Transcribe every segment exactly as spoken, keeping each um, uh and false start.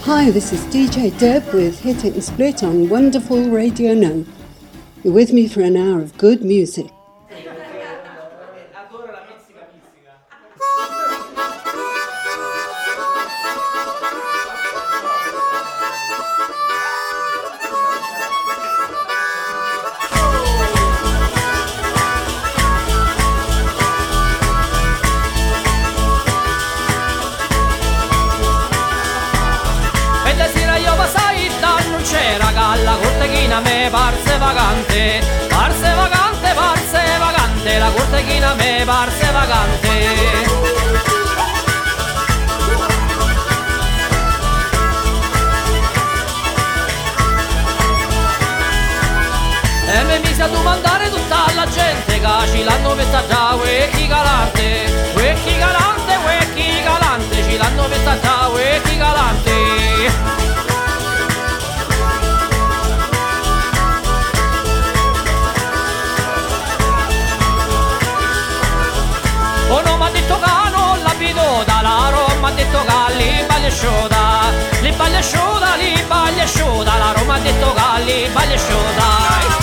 Hi, this is D J Deb with Hit It and Split on Wonderful Radio Now. You're with me for an hour of good music. Me parse vacante, parse vacante, parse vacante, la cortechina me parse vacante. E mi mise a domandare tutta la gente che ci l'hanno messa già, uecchi galante, uecchi galante, uecchi galante, ci l'hanno messa già, uecchi galante. Oh no, m'ha detto che non l'abito da Roma, m'ha detto che lì baglia asciuta, lì baglia asciuta, lì baglia asciuta, la Roma ha detto che lì baglia asciuta.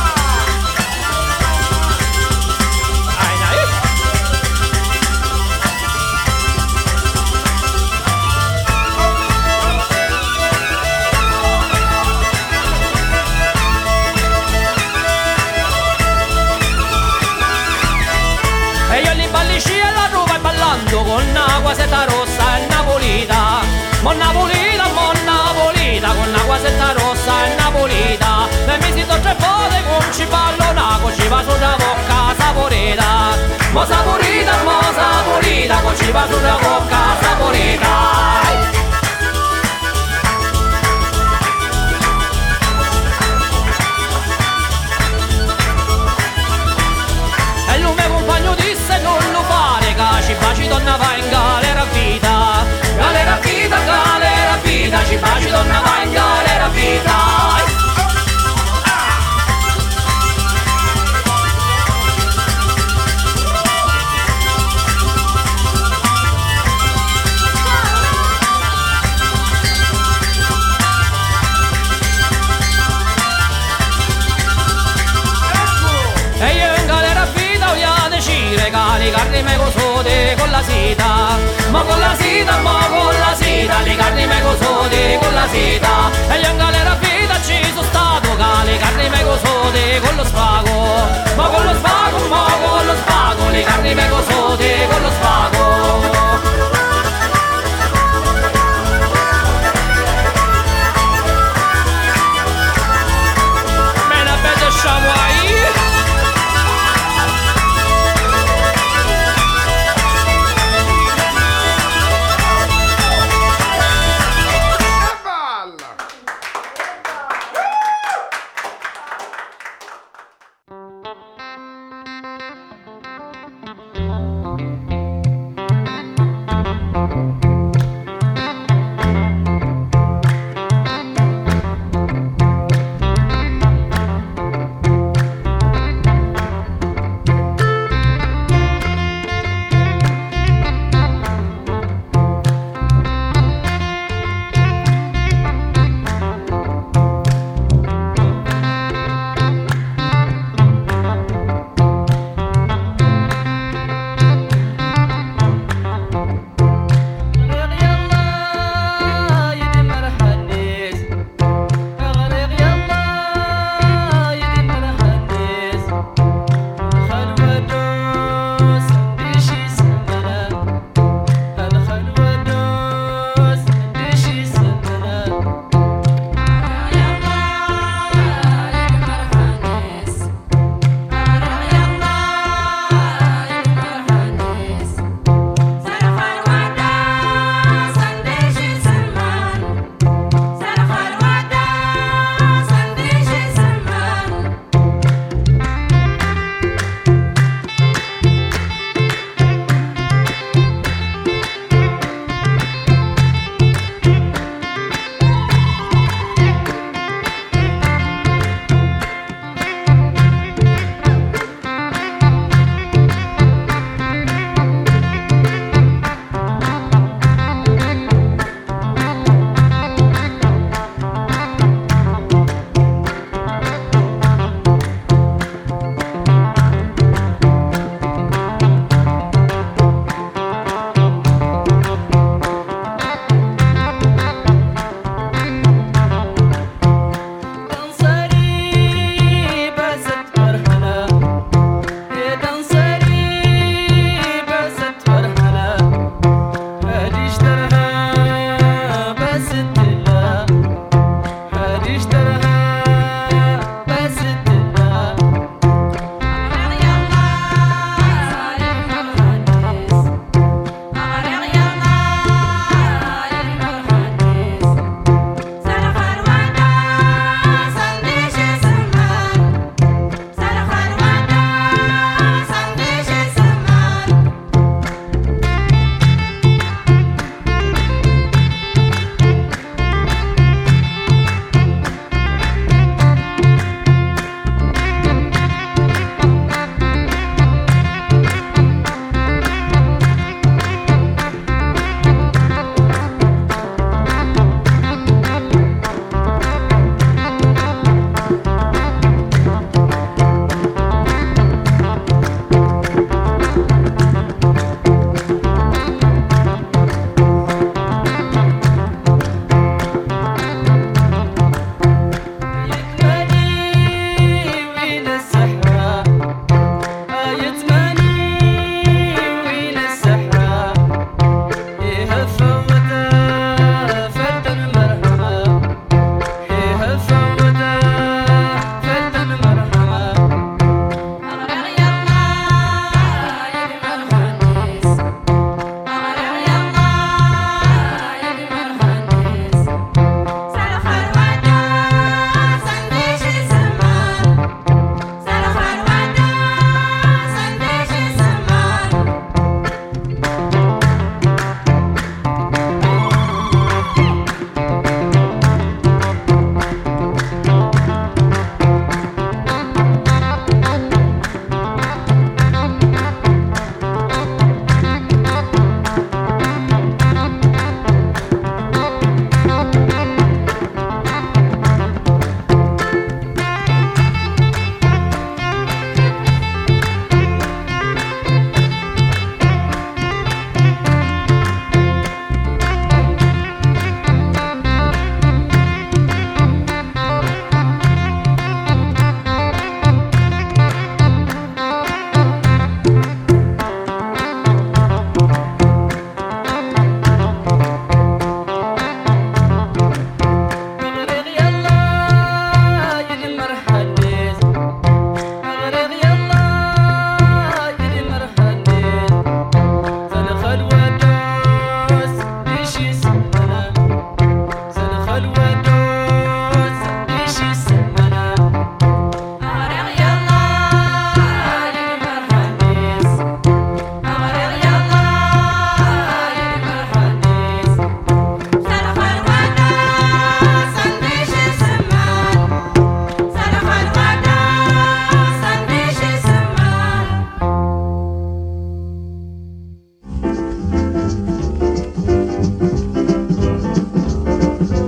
Con una guasetta rossa e napolita, mon napolita, mon napolita, con una guasetta rossa e napolita. E mi si torce pode con cipallonaco, ci va sulla bocca saporita, mo saporita, mo saporita, con ci va sulla bocca saporita. E lui mio compagno disse non lo fare, che ci baci donna va in galera vita, galera vita, galera vita, ci baci donna va in galera vita. E io in galera vita voglio decidere che le carni me cosode con la seta, ma con la seta, ma con la seta, le carni me cosode con la seta,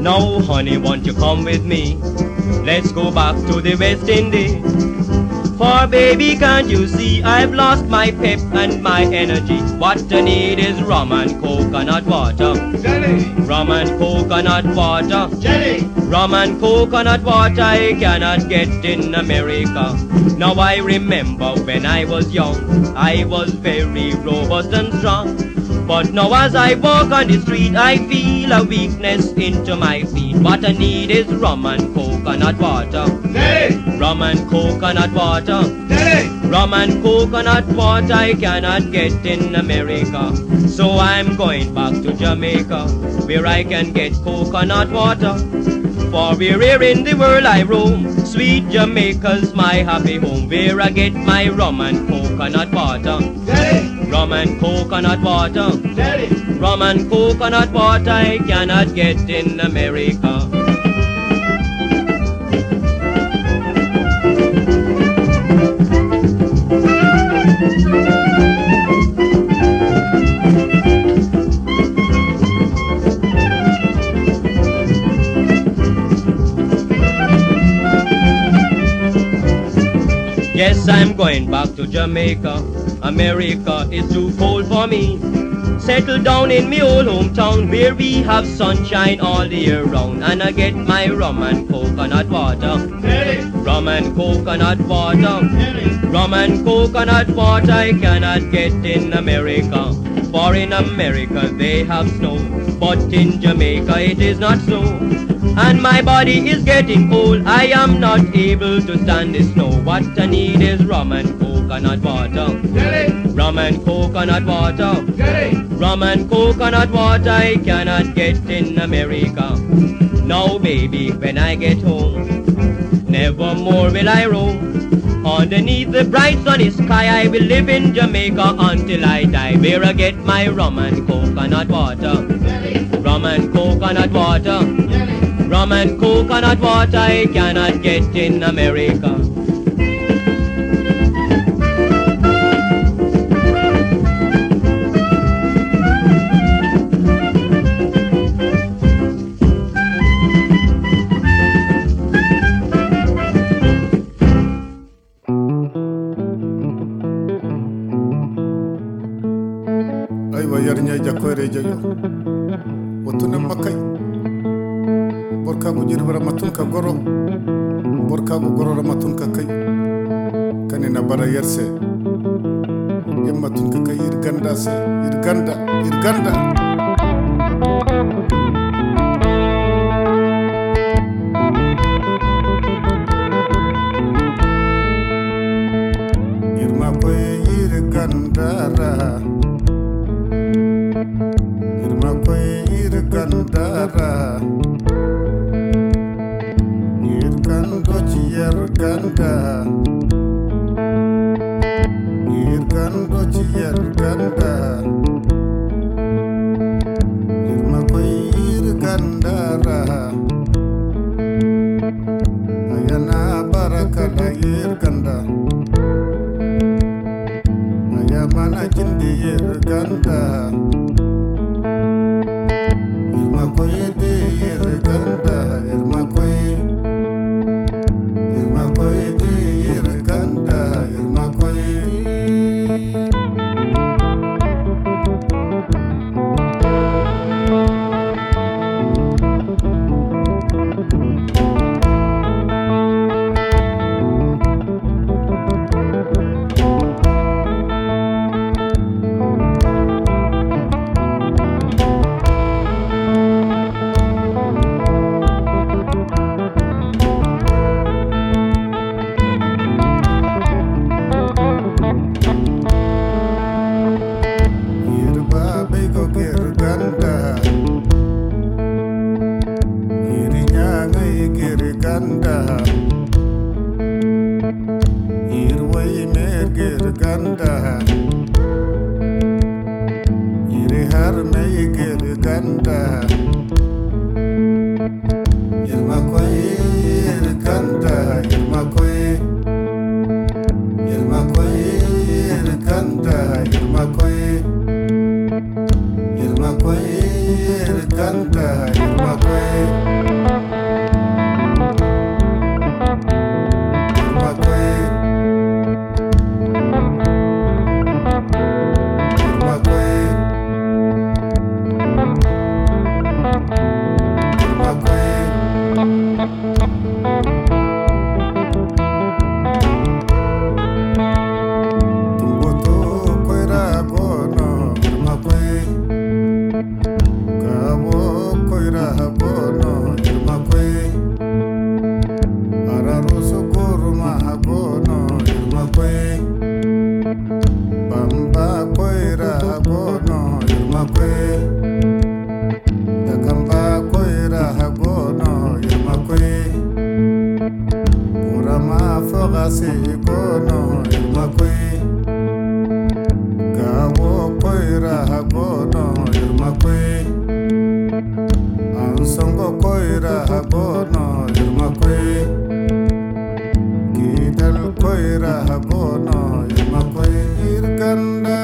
Now honey, won't you come with me? Let's go back to the West Indies. For baby, can't you see I've lost my pep and my energy? What I need is rum and coconut water. Jelly. Rum and coconut water. Jelly. Rum and coconut water I cannot get in America. Now I remember when I was young, I was very robust and strong. But now as I walk on the street, I feel a weakness into my feet. What I need is rum and coconut water. Jelly. Rum and coconut water. Jelly. Rum and coconut water I cannot get in America. So I'm going back to Jamaica, where I can get coconut water. For wherever in the world I roam, sweet Jamaica's my happy home, where I get my rum and coconut water. Jelly. Rum and coconut water. Jelly. Rum and coconut water I cannot get in America. Yes, I'm going back to Jamaica. America is too cold for me. Settle down in me old hometown, where we have sunshine all the year round. And I get my rum and coconut water. Jelly. Rum and coconut water. Jelly. Rum and coconut water I cannot get in America. For in America they have snow, but in Jamaica it is not so. And my body is getting cold, I am not able to stand the snow. What I need is rum and coconut water. Jelly. Rum and coconut water. Jelly. Rum and coconut water I cannot get in America. Now baby, when I get home, never more will I roam. Underneath the bright sunny sky I will live in Jamaica until I die, where I get my rum and coconut water. Jelly. Rum and coconut water. Jelly. Rum and coconut water I cannot get in America. Aywa yarnya jakwere jayo wotune makai borka go jirbara matun ka goro borka go goro matun ka kai kanina bara yerse yemma tun ka kai irganda se irganda irganda irma ko irgandara irma ko irgandara irgando chiyarganda irgando chiyarganda irma ko irgandara ayana barakala irganda ayamana jindi irganda irma ko irganda irma ko irma ko irganda irma ko Irma koira hagono irma kwe araruso kuruma hagono irma kwe bamba koira hagono irma kwe dakamba koira hagono irma kwe urama fogasi gono irma kwe gawo koira hagono irma kwe ansongo koira hagono irma kwe gidal koira hagono irma kwe irganda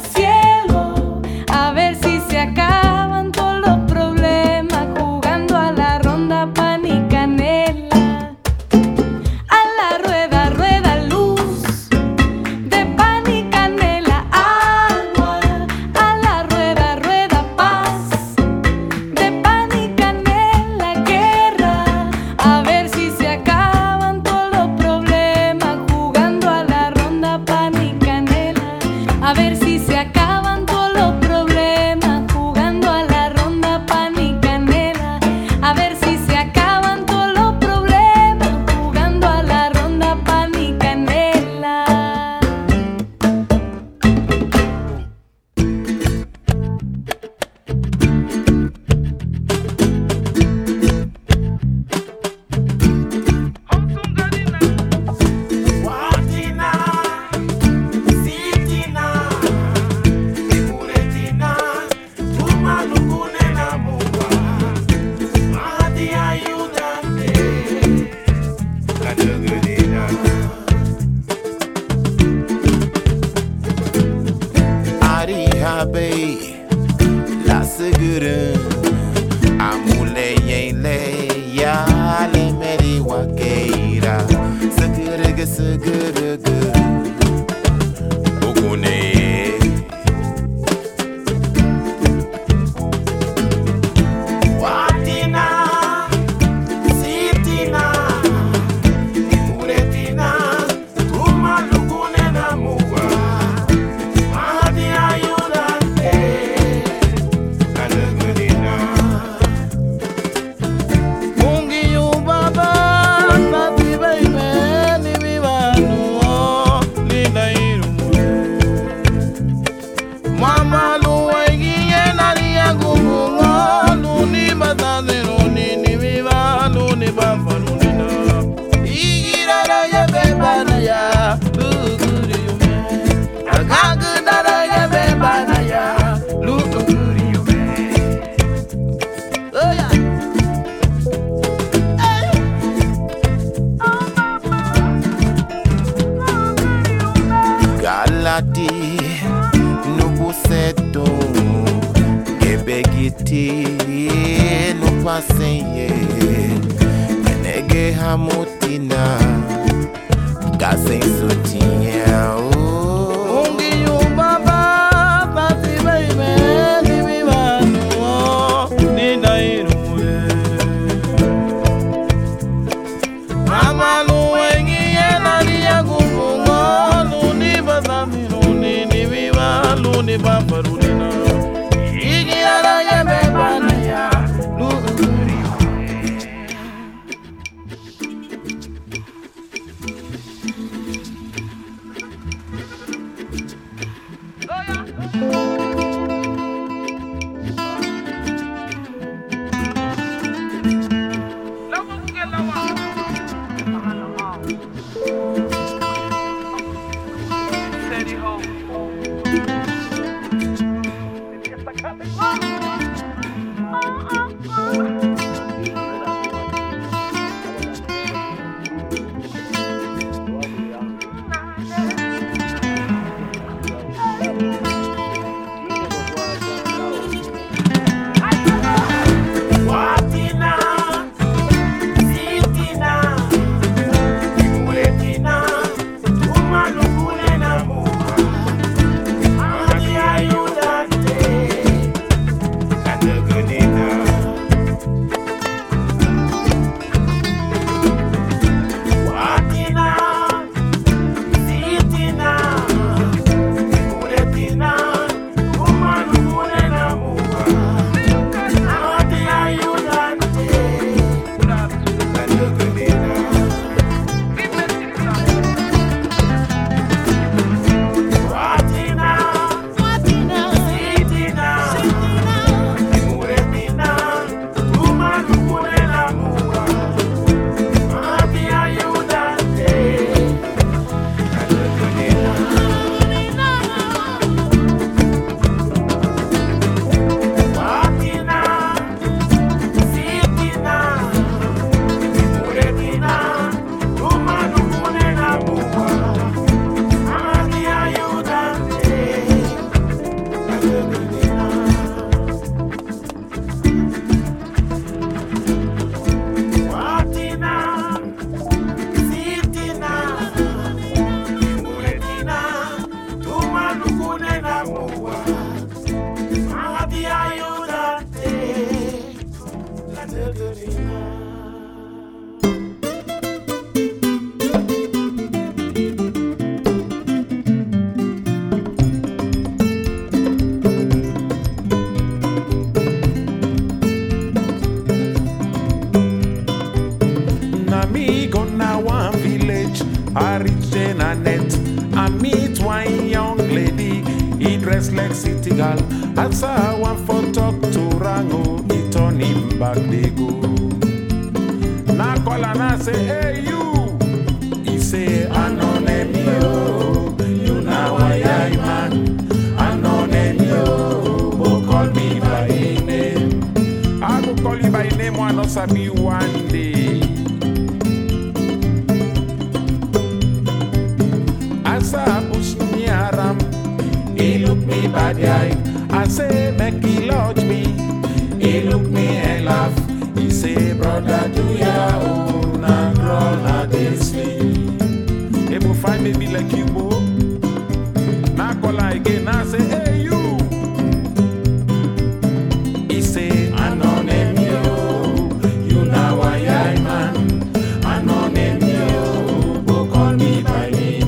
A ver si se acaban todos los problemas jugando a habe la segure amule yele ya le meri wakeira segure segure ogune no passeie menege hamutina gasen sotinha ongi baba pati baby ni vivano ni nairumwe mama no wengi ena ni agungo no ni bazami no ni ni vivalo ni babaruna I reached in a net and meet one young lady. He dressed like city girl. I saw one for talk to Rango. He turn him back they go. Now call and I say, hey you. He say, I know name you. You know why I man. I know name you. But call me by name. I go call you by name. One not sabi one day. He looked me bad eye. I say, make he lodge me. He look me and laugh. He say, brother, do ya own and crawl at this sleep. He will find baby like you, bo. Now call again, I say, hey, you. He say, I know name you. You now I am man. I know name you. Go call me by name.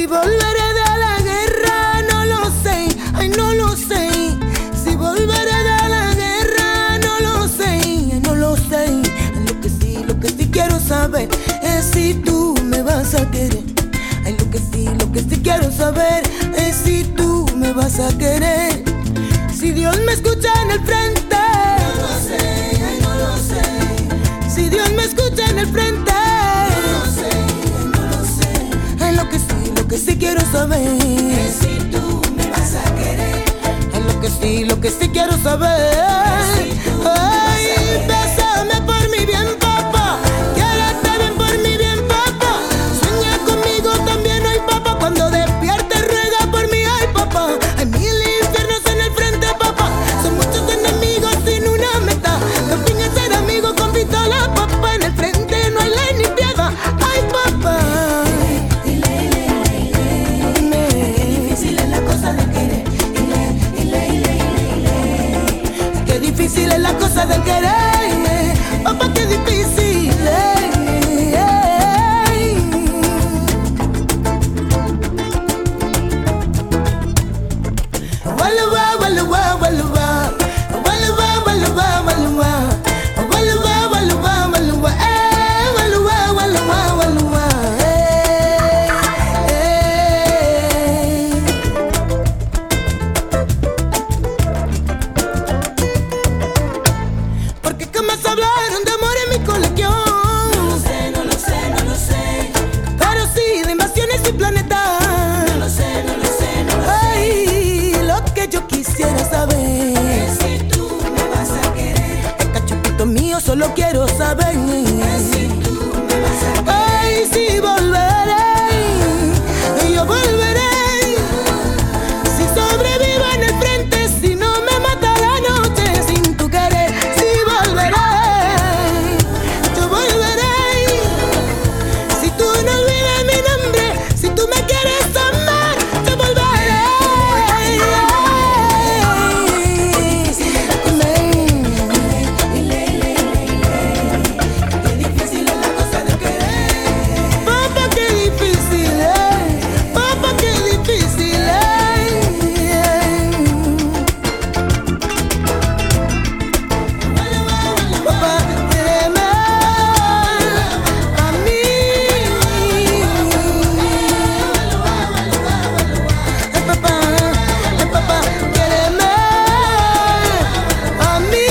Si volveré de la guerra, no lo sé, ay no lo sé. Si volveré de la guerra, no lo sé, ay no lo sé. Lo que sí, lo que sí quiero saber es si tú me vas a querer. Ay lo que sí, lo que sí quiero saber es si tú me vas a querer. Si Dios me escucha en el frente, no lo sé, ay no lo sé. Si Dios me escucha en el frente, no lo sé, ay no lo sé. Ay lo que sí, lo que sí quiero saber es si tú me vas a querer. Ay lo que sí, lo que sí quiero saber es si tú me vas a querer. Ay, bésame por mi bien, papá. Quiérete bien por mi bien, papá. Sueña conmigo también, ay papá. Cuando despierte ruega por mí, ay papá. Hay mil infiernos en el frente, papá. Son muchos enemigos sin una meta. Que fingen ser amigos con pistola, papá. En el frente no hay ley ni piedad, ay papá. Qué difícil es la cosa del querer, papá, qué difícil es. Walua, walua, walua, walua, walua, walua, walua, walua, walua, eh, walua, walua, walua, eh, eh. Porque jamás hablaron de amor en mi colección. No lo sé, no lo sé, no lo sé. Pero sí de invasiones y planetas. No lo sé, no lo sé, no lo sé. Ay, lo que yo quisiera saber es si tú me vas a querer. El cachupito mío solo quiero saber es si tú me vas a querer. Ay, si volveré, yo volveré. Si sobrevivo en el frente, si no me mata la noche sin tu querer. Si volveré, yo volveré. Si tú no olvidas mi nombre, si tú me quieres amar, yo volveré. Qué difícil es la cosa de querer. Papá, qué difícil es. Papá, qué difícil es. Papá, quéreme a mí. Ay, papá, ay, papá, quéreme a mí.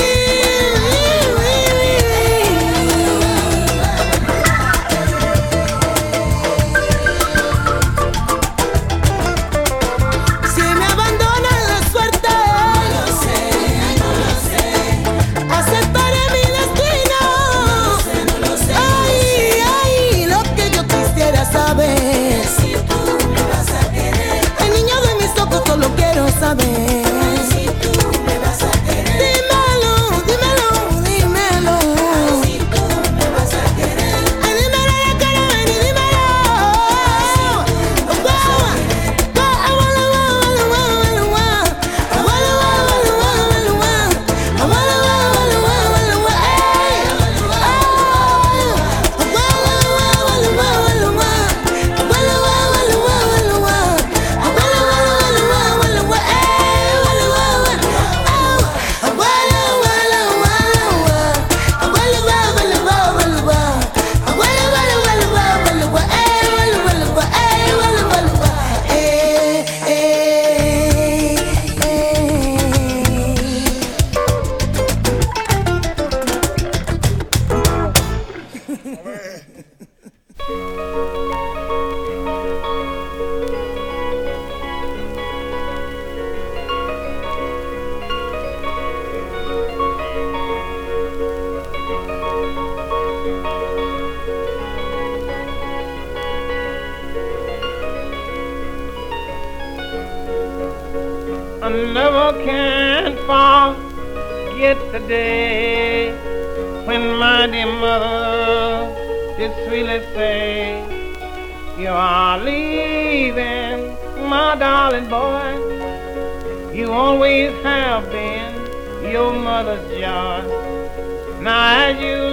Si me abandona la suerte, no lo sé, no lo sé. Aceptaré mi destino. No lo sé, no lo sé. Ay, ay, lo que yo quisiera saber es si tú me vas a querer. El niño de mis ojos solo quiero saber si tú me vas a querer. Dímelo, dímelo, dímelo. Si tú me vas a querer. Ay, dímelo a la cara, ven y dímelo. I never can forget the day when my dear mother did sweetly say, you are leaving, my darling boy. You always have been your mother's joy. Now as you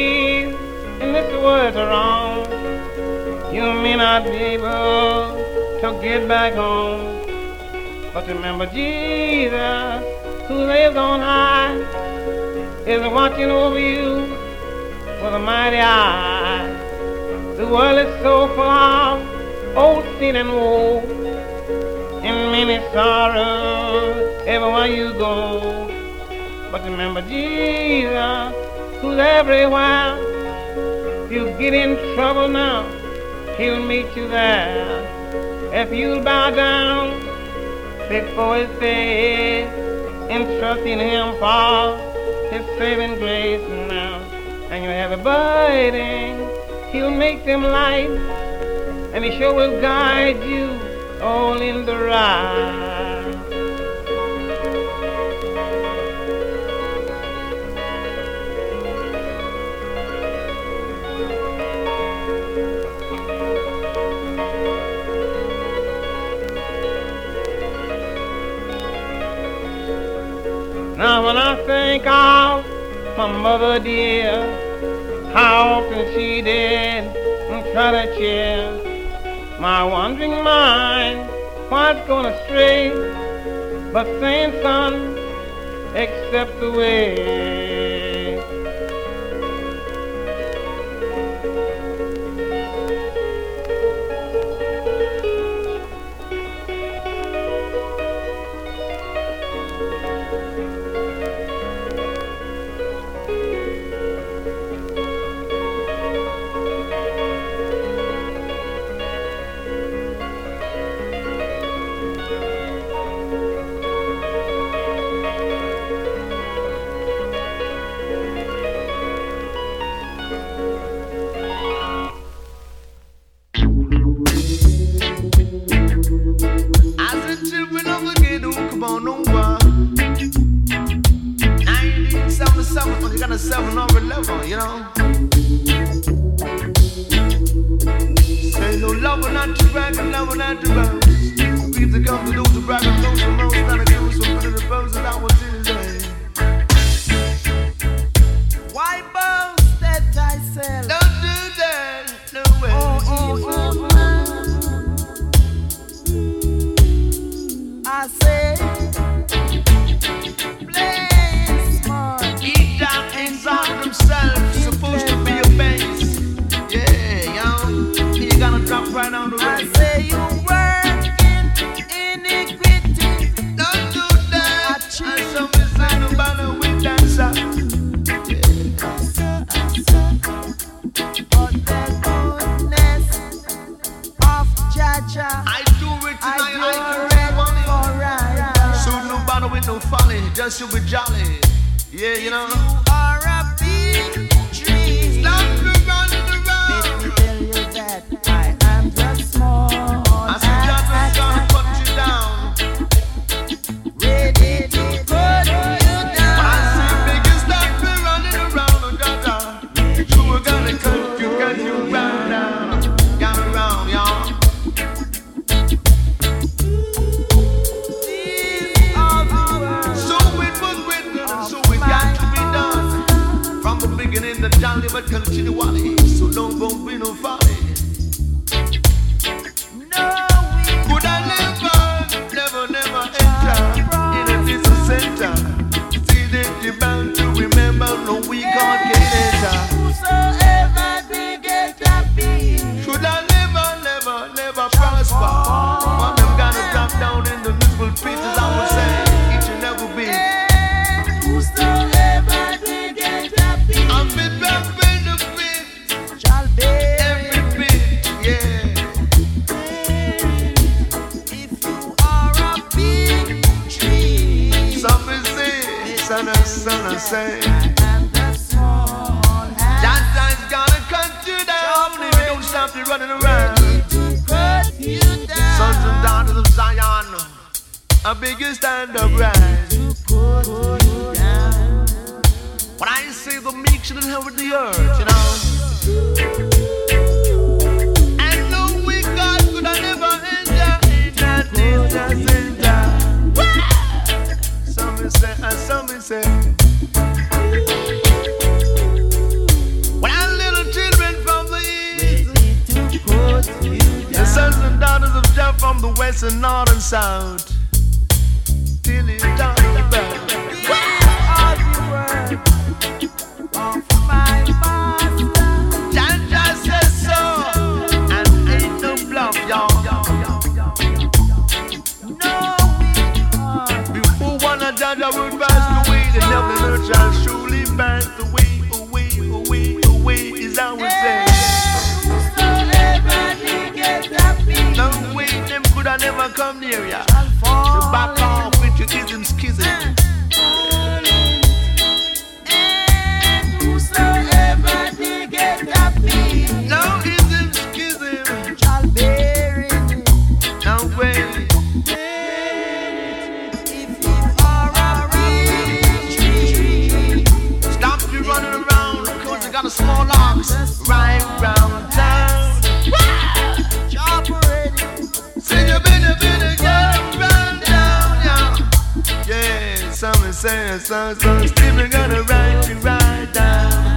leave, and this world's wrong, you may not be able to get back home. But remember Jesus, who lives on high, is watching over you with a mighty eye. The world is so full of old sin and woe, and many sorrows everywhere you go. But remember Jesus, who's everywhere. If you get in trouble now, he'll meet you there. If you bow down before his face and trust in him for his saving grace now, and you have a burden, he'll make them light, and he sure will guide you all in the right. Now when I think of my mother dear, how often she did try to cheer my wandering mind, what's gonna stray, but saying, son, accept the way. seven over eleven, you know. Say no lover not to brag and lover not to bounce. Leave the come to do to brag and lose the most, not a goose, so put it in bones and I was in his way. Why boast that thyself? Don't do that, no way. Oh, oh, oh, oh. I say themselves supposed to be a base. Yeah, yo, you gotta drop right on the way. I say you work in iniquity. Don't do that. I show me say nobody with dancer. For the goodness of Jaja, I do it tonight. I do it for right. So nobody with no folly, just you be jolly. Yeah, you know. You are a big tree. Stop running around. Let me tell you that I am just small. I see John's gonna put you down. Ready to put you down. I see big stop running around, oh Johnson. You were gonna cut you, cut you round down. Got around, y'all. These are the words. So it was written, so it got to be done. From the beginning, the jolly but continually. So don't go be no folly. No, could I never, never, never enter in a business center? See that you're bound to remember, no, we can't get enter. Whosoever they get happy. Should I never, never, never prosper? One them gonna drop down in the miserable pits, as I would say, each and every bit. Whosoever they get happy. I'm in the benefit. Shall be every bit, yeah. If you are a big tree, some will say, son of son of say, that time's gonna cut you down if you don't stop you running around. Sons and daughters of Zion, a bigger stand up rise. When I say the meek should inherit the earth, you know. And no weak God could I never enter in that business center. Some will say, and some will say, when our little children from the east, the sons and daughters of Jah from the west and north and south, till it down the back. All the word of my master. Janja says so, and ain't no bluff, y'all. No, before one of Janja would pass the way, the devil shall surely pass the way, away, away, away, is how we say. No way, them could have never come near ya. So back off with your ism schism. And whosoever they get happy, no ism schism, shall bear it. No way. If you are a rich tree, stop you running around, cause you got a small ox right round town. See you better, better get round down, yeah. Yeah, someone saying, son, son, Stephen gonna write you right down.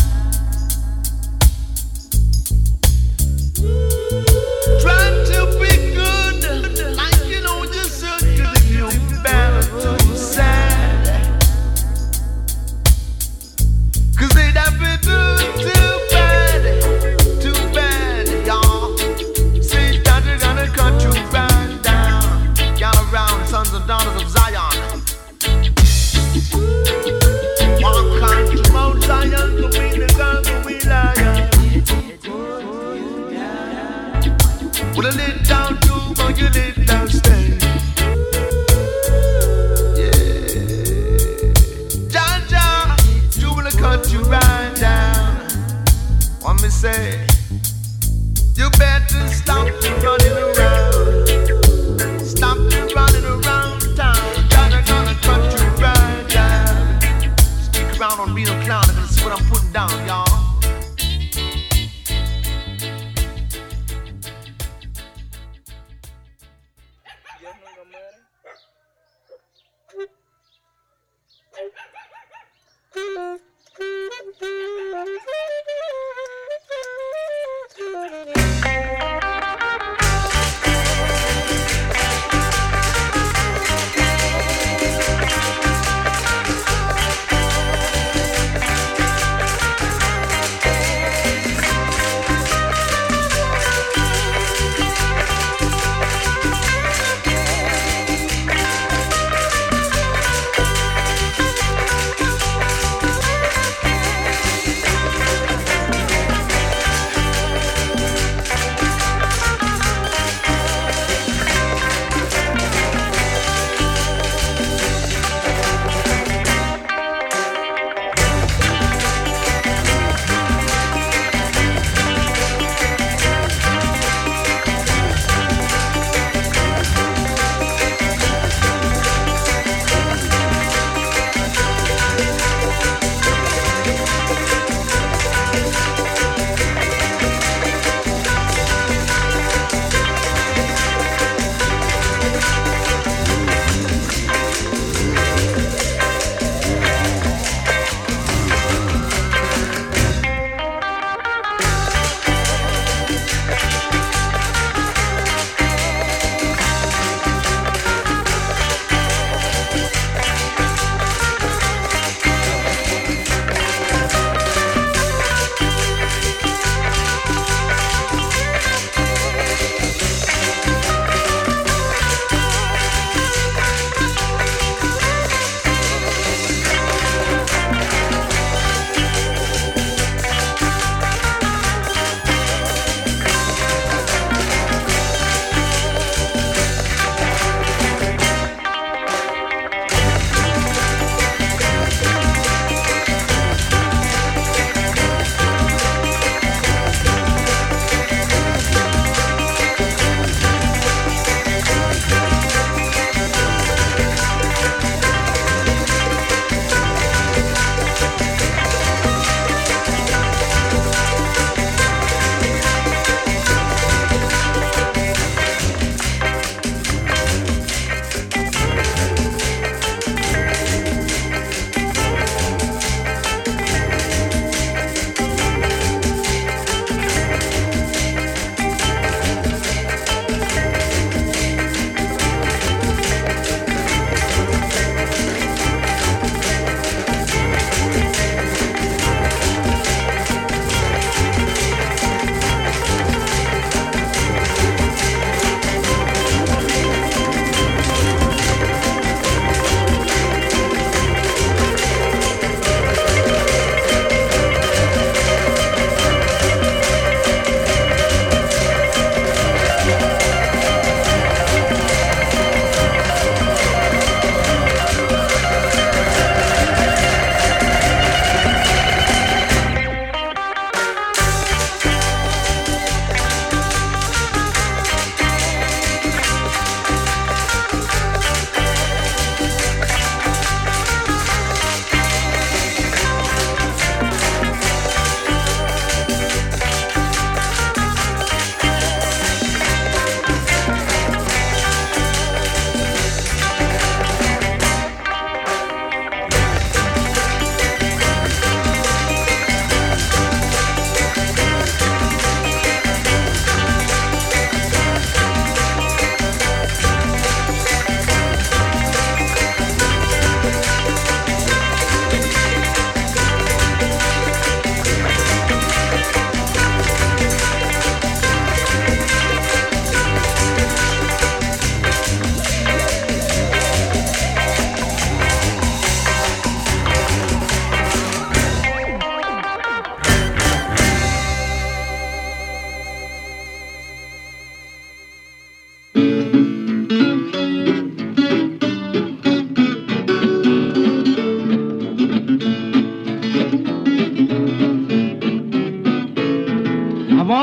Trying to be good, like you know yourself, cause if you're bad, too sad. Cause they that be too, too bad, too bad, y'all. See that you're gonna cut you right down. Y'all around, sons and daughters of Zion. One country, Mount Zion, the we the girl, the we lion. With a lid down too, but you lid down stay. Yeah. Janja, you will cut you right down. What me say? You better stop the running around. Stop the running around town. Janja gonna cut you right down. Stick around on being a clown, and this is what I'm putting down, y'all.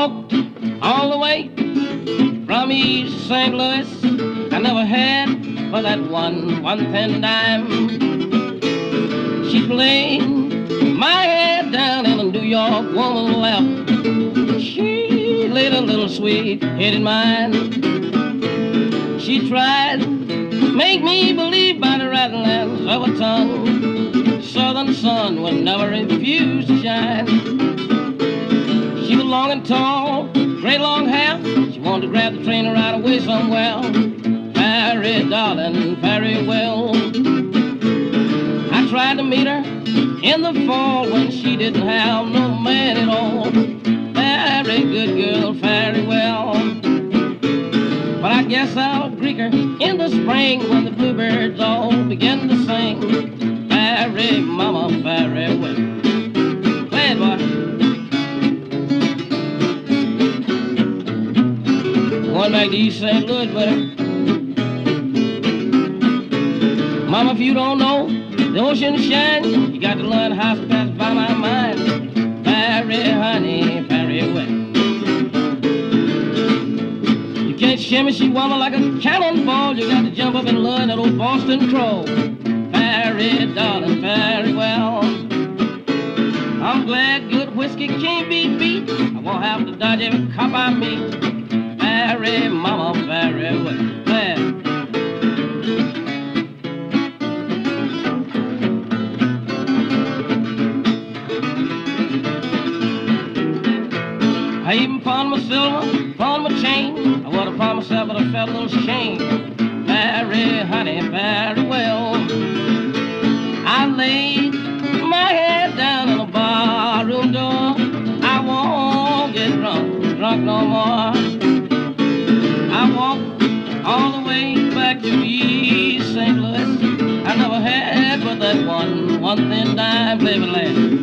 walked all the way from East Saint Louis. I never had but that one, one ten dime. She played my head down in a New York woman's lap. She laid a little sweet head in mine. She tried to make me believe by the rattlings of her tongue, southern sun would never refuse to shine. She was long and tall, great long hair. She wanted to grab the train and ride away somewhere. Very darling, very well. I tried to meet her in the fall when she didn't have no man at all. Very good girl, very well. But I guess I'll greet her in the spring when the bluebirds all begin to sing. Very mama, very well. Play it, boy. Going back to East Saint Louis with her. Mama, if you don't know the ocean shine, you got to learn how to pass by my mind. Very honey, very wet. You can't shimmy, she woman like a cannonball. You got to jump up and learn that old Boston crawl. Very darling, very well. I'm glad good whiskey can't be beat. I won't have to dodge every cop I meet. Very mama, very well. Glad. I even pawned my silver, pawned my chain. I would have pawned myself, but I felt a little shame. Very honey, very well. I laid my head down on a barroom door. I won't get drunk, drunk no more. I walked all the way back to East Saint Louis. I never had but that one, one thin dime, baby lad.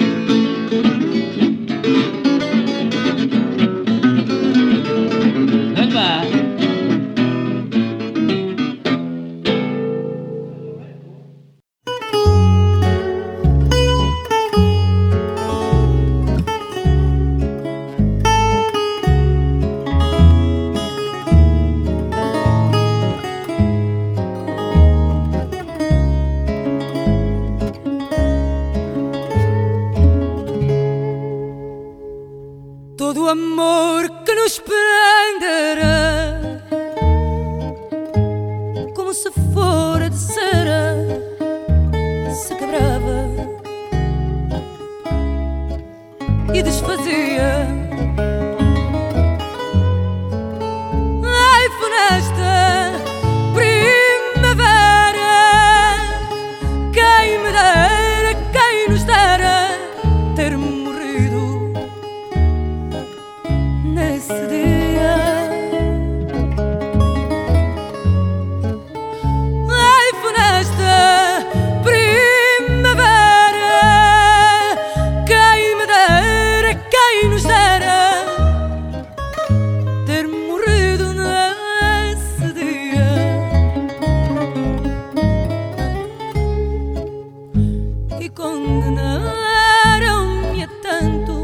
Todo amor que nos prenderá como se fora de cera se quebrava e desfazia. Ai, funesta primavera, quem me dera, quem nos dera ter morrido nesse dia. Ai, funesta primavera, quem me dera, quem nos dera ter morrido nesse dia. E condenaram-me a tanto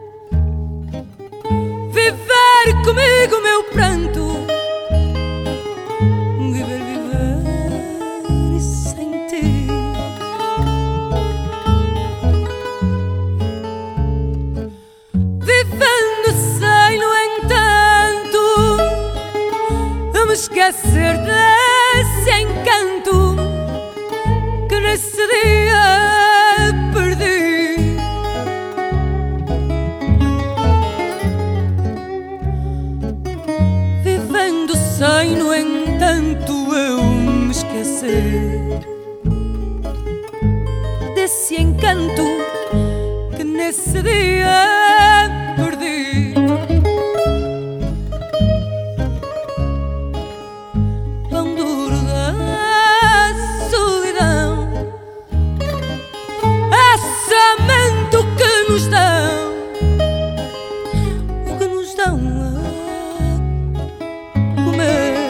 viver comigo meu pranto, viver, viver e sem ti. Vivendo sem, no entanto, eu me esquecer desse encanto que nesse dia perdi. Vivendo sem, no entanto, eu me esquecer desse encanto que nesse dia perdi. Pão duro da solidão, assamento que nos dão, o que nos dão a comer.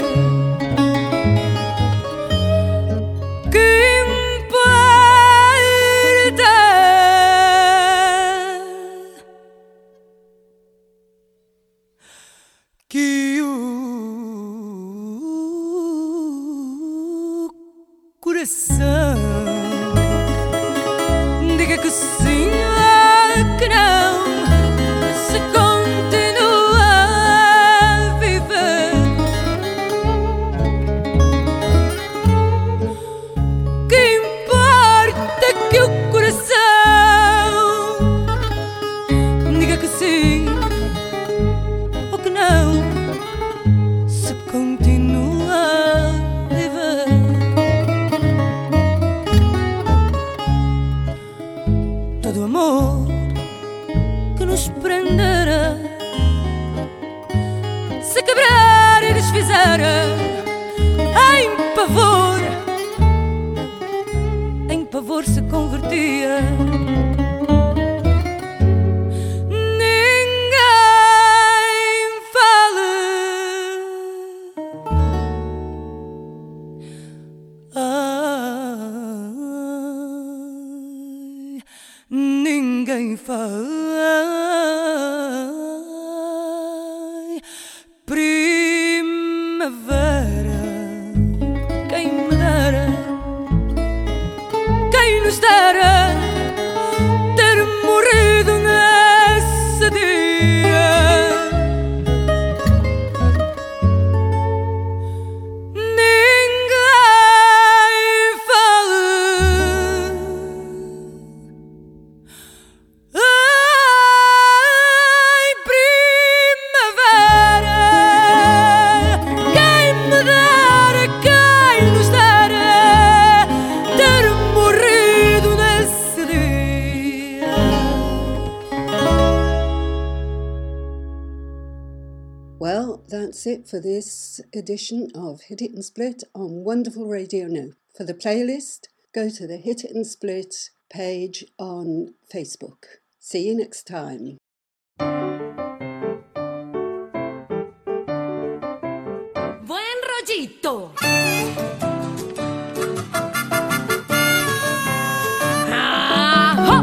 Que importa que o coração diga que sim ou que não, se continua a viver. Que importa que o coração diga que sim ou que não, se continua a viver. Todo amor que nos prendera, se quebrar e desfizer em pavor, em pavor se convertia. Ninguém fala, ai, ninguém faz primavera. Quem me dera, quem nos dera ter morrido nesse dia. Ninguém fala, ai, primavera. Quem me dera, quem nos dera ter morrido nesse dia. Well, that's it for this edition of Hit It and Split on Wonderful Radio Now. For the playlist, go to the Hit It and Split page on Facebook. See you next time. Buen rollito. ¡Ajo!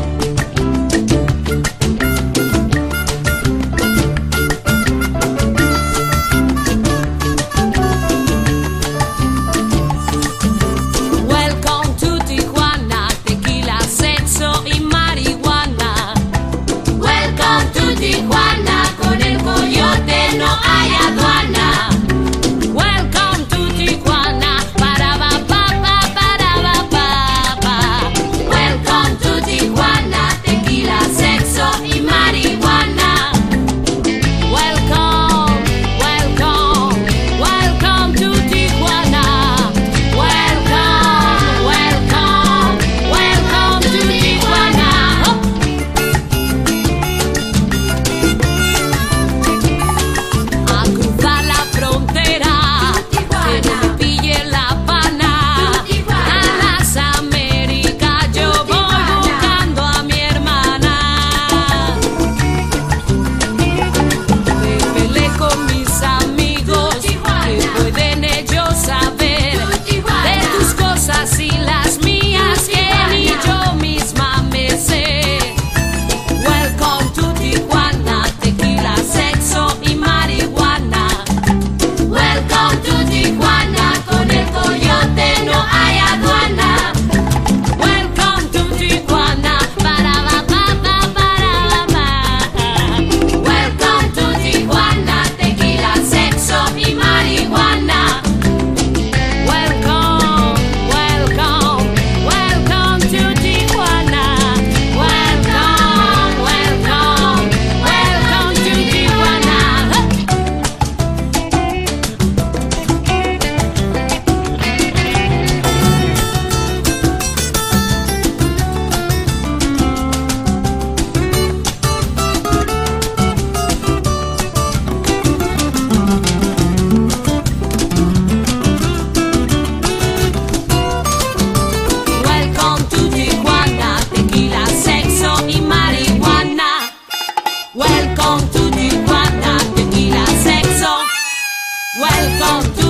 Welcome to Tijuana, tequila, sexo y marihuana. Welcome to Tijuana, con el coyote no hay aduana. Welcome to Tijuana, para ba pa pa para ba pa pa. Welcome to Tijuana, tequila, sexo y marihuana. Welcome, welcome, welcome to Tijuana. Welcome, welcome, welcome to Tijuana. Oh. A cruzar la frontera, que no me pille la Habana. A las Américas yo voy buscando a mi hermana. Me peleé con mis amigos, que pueden ellos saber de tus cosas y las mías que ni yo misma me sé. Welcome to Tijuana, tequila, sexo y marihuana. Welcome to Tijuana, con el coyote no hay aduana. Welcome to Tijuana, para ba pa pa para ba pa. Welcome to Tijuana, tequila, sexo y marihuana. Welcome, welcome, welcome to Tijuana. Welcome, welcome, welcome to Tijuana. Welcome to Tijuana, tequila, sexo y marihuana. Welcome to Tijuana, tequila, sexo. Welcome to